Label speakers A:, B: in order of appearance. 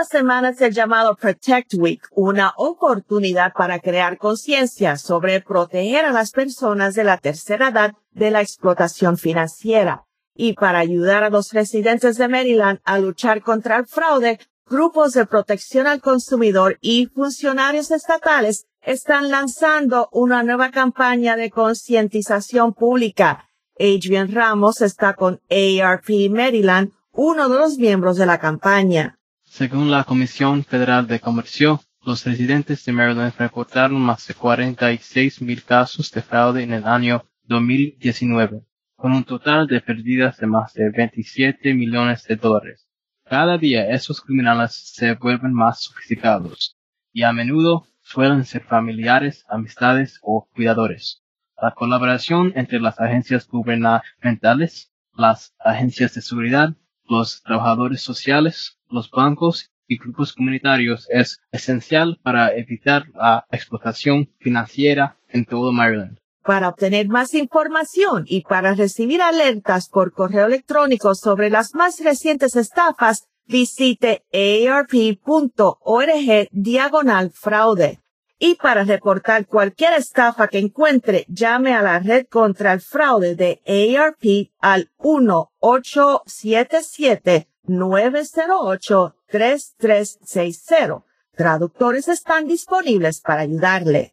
A: Esta semana es el llamado Protect Week, una oportunidad para crear conciencia sobre proteger a las personas de la tercera edad de la explotación financiera. Y para ayudar a los residentes de Maryland a luchar contra el fraude, grupos de protección al consumidor y funcionarios estatales están lanzando una nueva campaña de concientización pública. Adrian Ramos está con AARP Maryland, uno de los miembros de la campaña.
B: Según la Comisión Federal de Comercio, los residentes de Maryland reportaron más de 46,000 casos de fraude en el año 2019, con un total de pérdidas de más de $27 millones. Cada día esos criminales se vuelven más sofisticados y a menudo suelen ser familiares, amistades o cuidadores. La colaboración entre las agencias gubernamentales, las agencias de seguridad, los trabajadores sociales, los bancos y grupos comunitarios es esencial para evitar la explotación financiera en todo Maryland.
A: Para obtener más información y para recibir alertas por correo electrónico sobre las más recientes estafas, visite aarp.org/fraude. Y para reportar cualquier estafa que encuentre, llame a la red contra el fraude de AARP al 1-877-908-3360. Traductores están disponibles para ayudarle.